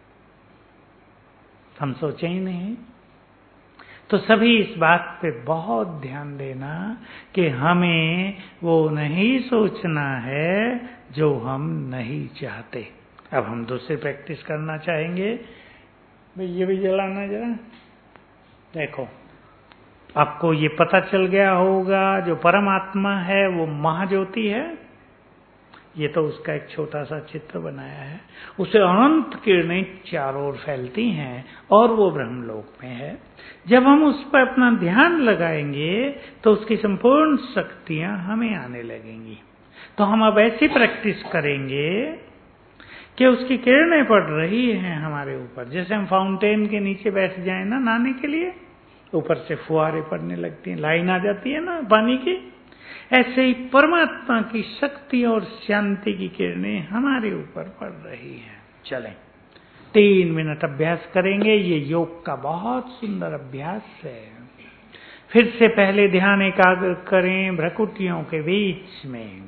हम सोचे ही नहीं। तो सभी इस बात पे बहुत ध्यान देना कि हमें वो नहीं सोचना है जो हम नहीं चाहते। अब हम दूसरे प्रैक्टिस करना चाहेंगे। भाई ये भी जलाना जरा। देखो आपको ये पता चल गया होगा जो परमात्मा है वो महाज्योति है। ये तो उसका एक छोटा सा चित्र बनाया है। उसे अनंत किरणें चारों ओर फैलती हैं और वो ब्रह्मलोक में है। जब हम उस पर अपना ध्यान लगाएंगे तो उसकी संपूर्ण शक्तियां हमें आने लगेंगी। तो हम अब ऐसी प्रैक्टिस करेंगे कि उसकी किरणें पड़ रही हैं हमारे ऊपर। जैसे हम फाउंटेन के नीचे बैठ जाए ना नहाने के लिए, ऊपर से फुहारे पड़ने लगती हैं, लाइन आ जाती है ना पानी की। ऐसे ही परमात्मा की शक्ति और शांति की किरणें हमारे ऊपर पड़ रही हैं। चलें तीन मिनट अभ्यास करेंगे। ये योग का बहुत सुंदर अभ्यास है। फिर से पहले ध्यान एकाग्र करें भ्रकुटियों के बीच में।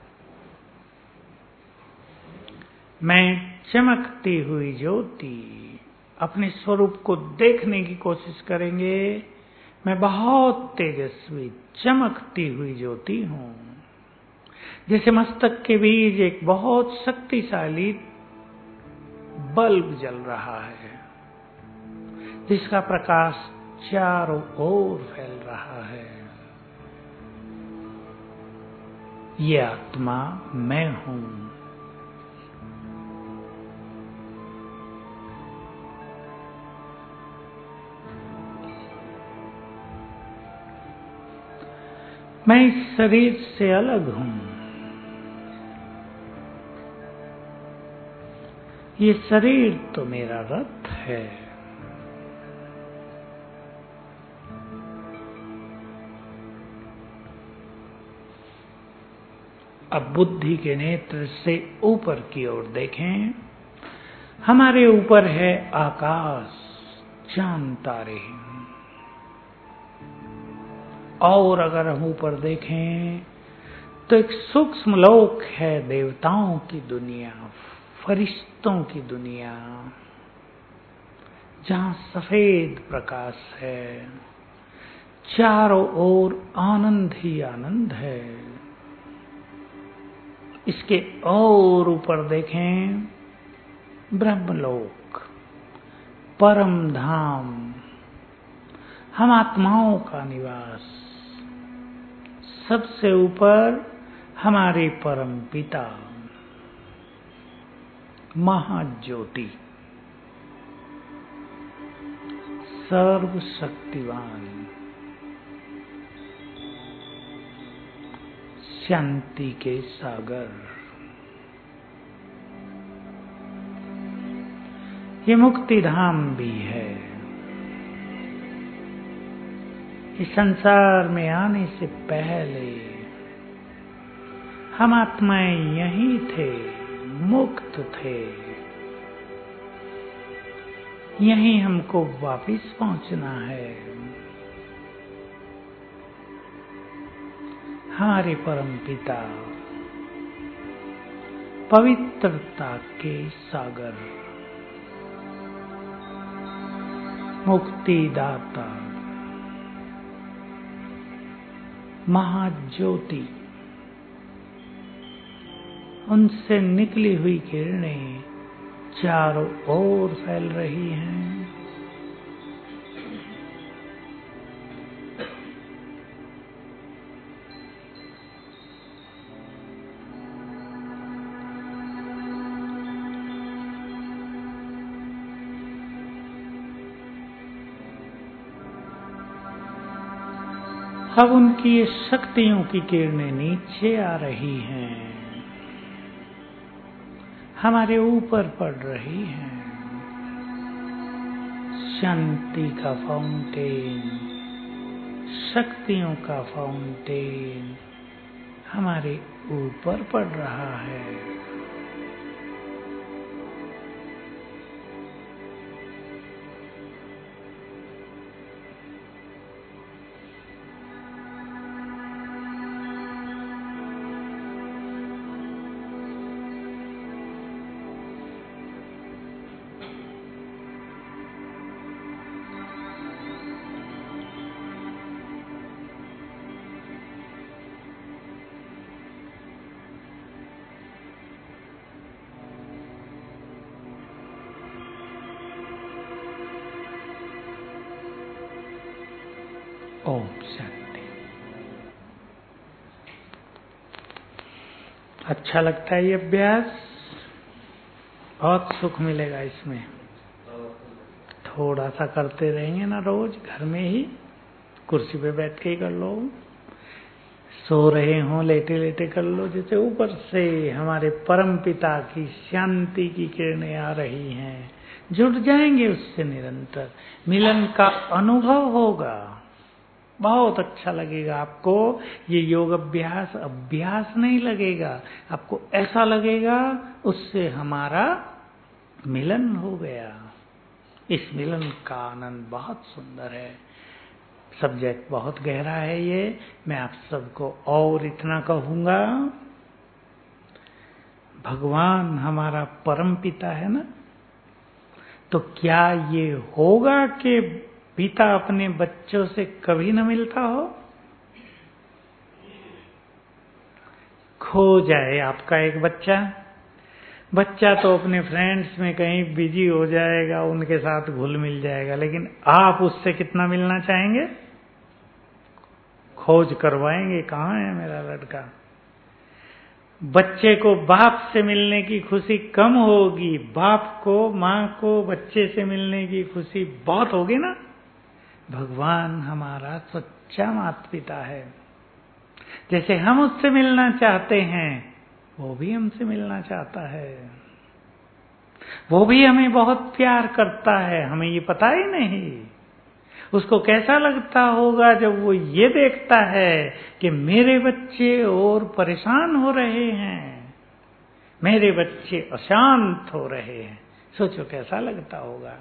मैं चमकती हुई ज्योति, अपने स्वरूप को देखने की कोशिश करेंगे। मैं बहुत तेजस्वी चमकती हुई ज्योति हूं। जैसे मस्तक के बीच एक बहुत शक्तिशाली बल्ब जल रहा है जिसका प्रकाश चारों ओर फैल रहा है। ये आत्मा मैं हूं। मैं इस शरीर से अलग हूं। ये शरीर तो मेरा रथ है। अब बुद्धि के नेत्र से ऊपर की ओर देखें। हमारे ऊपर है आकाश, चांद, तारे। और अगर हम ऊपर देखें तो एक सूक्ष्म लोक है, देवताओं की दुनिया, फरिश्तों की दुनिया, जहां सफेद प्रकाश है, चारों ओर आनंद ही आनंद है। इसके और ऊपर देखें, ब्रह्मलोक, परम धाम, हम आत्माओं का निवास। सबसे ऊपर हमारे परम पिता महाज्योति, सर्वशक्तिवान, शांति के सागर। ये मुक्ति धाम भी है। इस संसार में आने से पहले हम आत्माएं यहीं थे, मुक्त थे। यहीं हमको वापिस पहुंचना है। हमारे परम पिता पवित्रता के सागर, मुक्तिदाता, महाज्योति, उनसे निकली हुई किरणें चारों ओर फैल रही हैं। अब उनकी ये शक्तियों की किरणें नीचे आ रही हैं, हमारे ऊपर पड़ रही हैं। शांति का फाउंटेन, शक्तियों का फाउंटेन हमारे ऊपर पड़ रहा है। ओम शांति। अच्छा लगता है ये अभ्यास, बहुत सुख मिलेगा इसमें। थोड़ा सा करते रहेंगे ना, रोज घर में ही कुर्सी पे बैठ के ही कर लो, सो रहे हो लेटे लेटे कर लो। जैसे ऊपर से हमारे परम पिता की शांति की किरणें आ रही हैं, जुड़ जाएंगे उससे निरंतर, मिलन का अनुभव होगा। बहुत अच्छा लगेगा आपको। ये योग अभ्यास अभ्यास नहीं लगेगा, आपको ऐसा लगेगा उससे हमारा मिलन हो गया। इस मिलन का आनंद बहुत सुंदर है। सब्जेक्ट बहुत गहरा है ये। मैं आप सबको और इतना कहूंगा, भगवान हमारा परम पिता है ना, तो क्या ये होगा कि पिता अपने बच्चों से कभी न मिलता हो? खो जाए आपका एक बच्चा, बच्चा तो अपने फ्रेंड्स में कहीं बिजी हो जाएगा, उनके साथ घुल मिल जाएगा, लेकिन आप उससे कितना मिलना चाहेंगे? खोज करवाएंगे, कहाँ है मेरा लड़का। बच्चे को बाप से मिलने की खुशी कम होगी, बाप को माँ को बच्चे से मिलने की खुशी बहुत होगी ना। भगवान हमारा सच्चा माता पिता है। जैसे हम उससे मिलना चाहते हैं, वो भी हमसे मिलना चाहता है। वो भी हमें बहुत प्यार करता है, हमें ये पता ही नहीं। उसको कैसा लगता होगा जब वो ये देखता है कि मेरे बच्चे और परेशान हो रहे हैं, मेरे बच्चे अशांत हो रहे हैं। सोचो कैसा लगता होगा।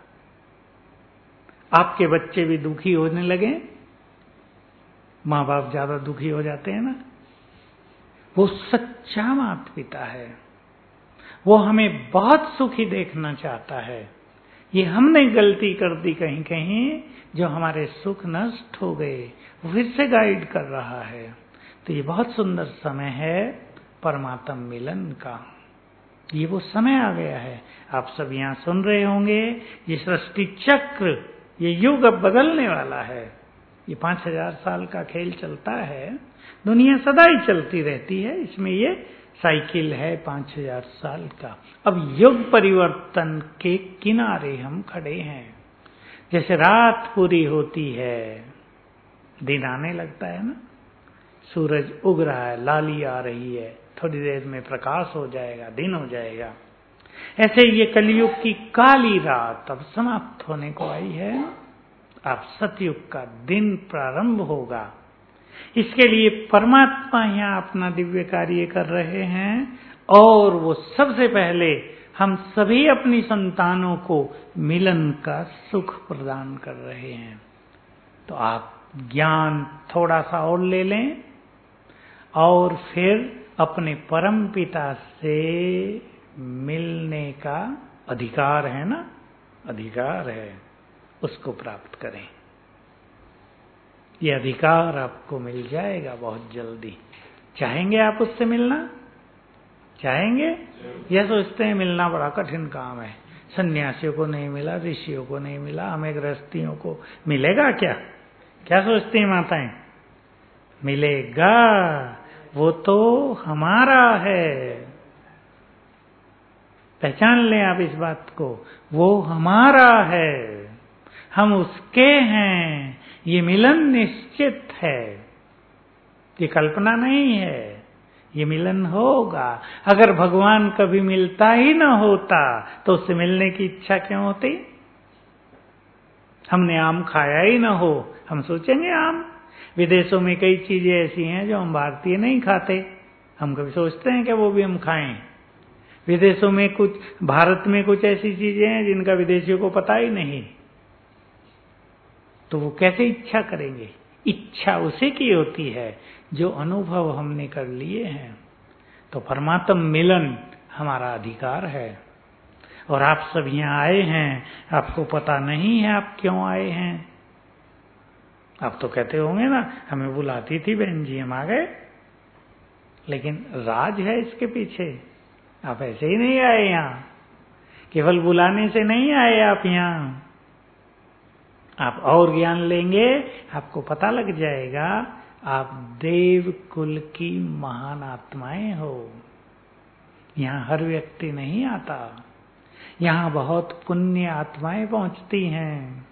आपके बच्चे भी दुखी होने लगे, माँ बाप ज्यादा दुखी हो जाते हैं ना। वो सच्चा माता पिता है, वो हमें बहुत सुखी देखना चाहता है। ये हमने गलती कर दी कहीं कहीं, जो हमारे सुख नष्ट हो गए, वो फिर से गाइड कर रहा है। तो ये बहुत सुंदर समय है परमात्म मिलन का। ये वो समय आ गया है। आप सब यहाँ सुन रहे होंगे, ये सृष्टि चक्र, ये युग अब बदलने वाला है। ये पांच हजार साल का खेल चलता है, दुनिया सदा ही चलती रहती है, इसमें ये साइकिल है पांच हजार साल का। अब युग परिवर्तन के किनारे हम खड़े हैं। जैसे रात पूरी होती है, दिन आने लगता है ना, सूरज उग रहा है, लाली आ रही है, थोड़ी देर में प्रकाश हो जाएगा, दिन हो जाएगा। ऐसे ये कलयुग की काली रात अब समाप्त होने को आई है। अब सतयुग का दिन प्रारंभ होगा। इसके लिए परमात्मा यहाँ अपना दिव्य कार्य कर रहे हैं, और वो सबसे पहले हम सभी अपनी संतानों को मिलन का सुख प्रदान कर रहे हैं। तो आप ज्ञान थोड़ा सा और ले लें, और फिर अपने परम पिता से मिलने का अधिकार है ना, अधिकार है, उसको प्राप्त करें। ये अधिकार आपको मिल जाएगा बहुत जल्दी। चाहेंगे आप उससे मिलना? चाहेंगे? यह सोचते हैं मिलना बड़ा कठिन काम है, सन्यासियों को नहीं मिला, ऋषियों को नहीं मिला, हमें गृहस्थियों को मिलेगा क्या? क्या सोचती हैं माताएं? मिलेगा, वो तो हमारा है। पहचान लें आप इस बात को, वो हमारा है, हम उसके हैं। ये मिलन निश्चित है, ये कल्पना नहीं है, ये मिलन होगा। अगर भगवान कभी मिलता ही ना होता तो उससे मिलने की इच्छा क्यों होती? हमने आम खाया ही ना हो, हम सोचेंगे आम। विदेशों में कई चीजें ऐसी हैं जो हम भारतीय नहीं खाते, हम कभी सोचते हैं कि वो भी हम खाएं। विदेशों में कुछ, भारत में कुछ ऐसी चीजें हैं जिनका विदेशियों को पता ही नहीं, तो वो कैसे इच्छा करेंगे? इच्छा उसी की होती है जो अनुभव हमने कर लिए हैं। तो परमात्म मिलन हमारा अधिकार है। और आप सब यहाँ आए हैं, आपको पता नहीं है आप क्यों आए हैं। आप तो कहते होंगे ना, हमें बुलाती थी बहन जी, हम आ गए। लेकिन राज है इसके पीछे। आप ऐसे ही नहीं आए यहाँ, केवल बुलाने से नहीं आए आप यहाँ। आप और ज्ञान लेंगे, आपको पता लग जाएगा आप देव कुल की महान आत्माएं हो। यहाँ हर व्यक्ति नहीं आता, यहाँ बहुत पुण्य आत्माएं पहुंचती हैं।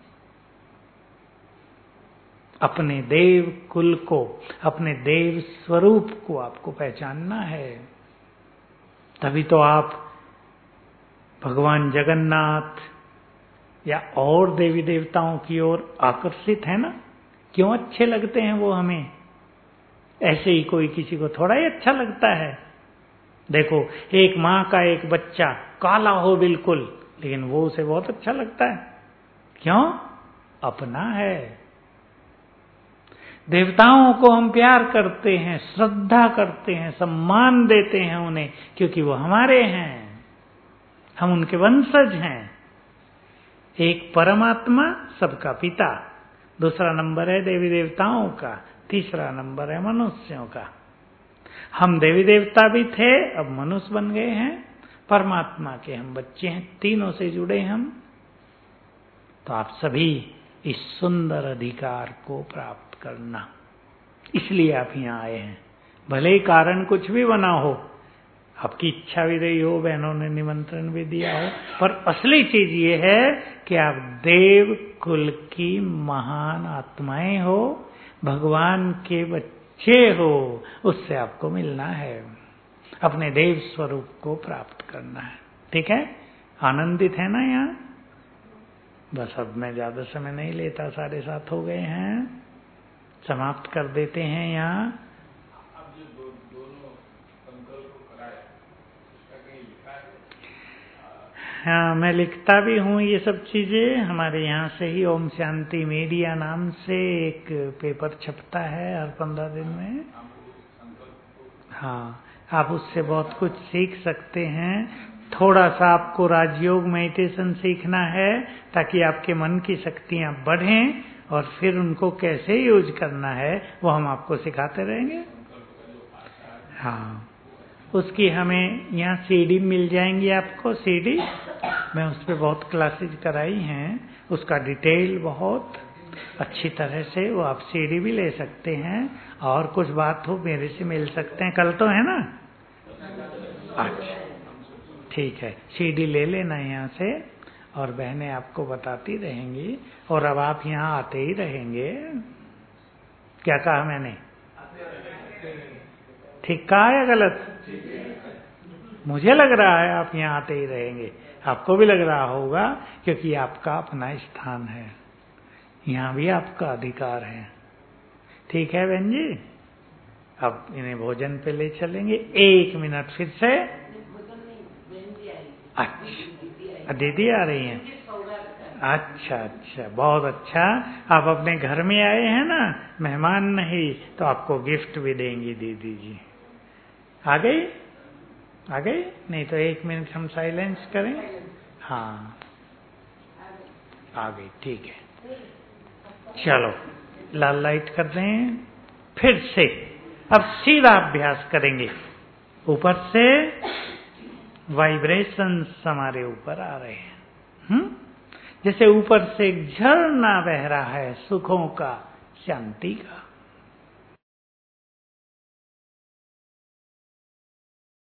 अपने देव कुल को, अपने देव स्वरूप को आपको पहचानना है। तभी तो आप भगवान जगन्नाथ या और देवी देवताओं की ओर आकर्षित है ना। क्यों अच्छे लगते हैं वो हमें? ऐसे ही कोई किसी को थोड़ा ही अच्छा लगता है। देखो, एक माँ का एक बच्चा काला हो बिल्कुल, लेकिन वो उसे बहुत अच्छा लगता है। क्यों? अपना है। देवताओं को हम प्यार करते हैं, श्रद्धा करते हैं, सम्मान देते हैं उन्हें, क्योंकि वो हमारे हैं, हम उनके वंशज हैं। एक परमात्मा सबका पिता, दूसरा नंबर है देवी देवताओं का, तीसरा नंबर है मनुष्यों का। हम देवी देवता भी थे, अब मनुष्य बन गए हैं, परमात्मा के हम बच्चे हैं, तीनों से जुड़े हम। तो आप सभी इस सुंदर अधिकार को प्राप्त करना, इसलिए आप यहाँ आए हैं। भले कारण कुछ भी बना हो, आपकी इच्छा भी रही हो, बहनों ने निमंत्रण भी दिया हो, पर असली चीज ये है कि आप देव कुल की महान आत्माएं हो, भगवान के बच्चे हो। उससे आपको मिलना है, अपने देव स्वरूप को प्राप्त करना है। ठीक है, आनंदित है ना यहाँ? बस अब मैं ज्यादा समय नहीं लेता, साढ़े सात हो गए हैं, समाप्त कर देते हैं यहाँ। अब जो दो, दोनों संकल्प को कराए उसका कहीं लिखा है? हाँ, मैं लिखता भी हूँ ये सब चीजें। हमारे यहाँ से ही ओम शांति मीडिया नाम से एक पेपर छपता है हर पंद्रह दिन में। हाँ, आप उससे बहुत कुछ सीख सकते हैं। थोड़ा सा आपको राजयोग मेडिटेशन सीखना है ताकि आपके मन की शक्तियां बढ़ें, और फिर उनको कैसे यूज करना है वो हम आपको सिखाते रहेंगे। हाँ, उसकी हमें यहाँ सीडी मिल जाएंगी आपको। सीडी मैं उस पर बहुत क्लासेज कराई हैं, उसका डिटेल बहुत अच्छी तरह से, वो आप सीडी भी ले सकते हैं। और कुछ बात हो मेरे से मिल सकते हैं, कल तो है ना? अच्छा, ठीक है, सीडी ले लेना यहाँ से, और बहनें आपको बताती रहेंगी। और अब आप यहाँ आते ही रहेंगे। क्या कहा मैंने? ठीक कहा या गलत? मुझे लग रहा है आप यहाँ आते ही रहेंगे, आपको भी लग रहा होगा, क्योंकि आपका अपना स्थान है, यहाँ भी आपका अधिकार है। ठीक है बहन जी, अब इन्हें भोजन पे ले चलेंगे। एक मिनट फिर से। अच्छा, दीदी आ रही हैं? अच्छा अच्छा, बहुत अच्छा। आप अपने घर में आए हैं ना, मेहमान नहीं, तो आपको गिफ्ट भी देंगी दीदी जी। आ गई? आ गई? नहीं तो एक मिनट हम साइलेंस करें। हाँ, आ गई, ठीक है। चलो, लाल लाइट कर दें फिर से। अब सीधा अभ्यास करेंगे। ऊपर से वाइब्रेशंस हमारे ऊपर आ रहे हैं, हम्म जैसे ऊपर से एक झरना बह रहा है सुखों का, शांति का।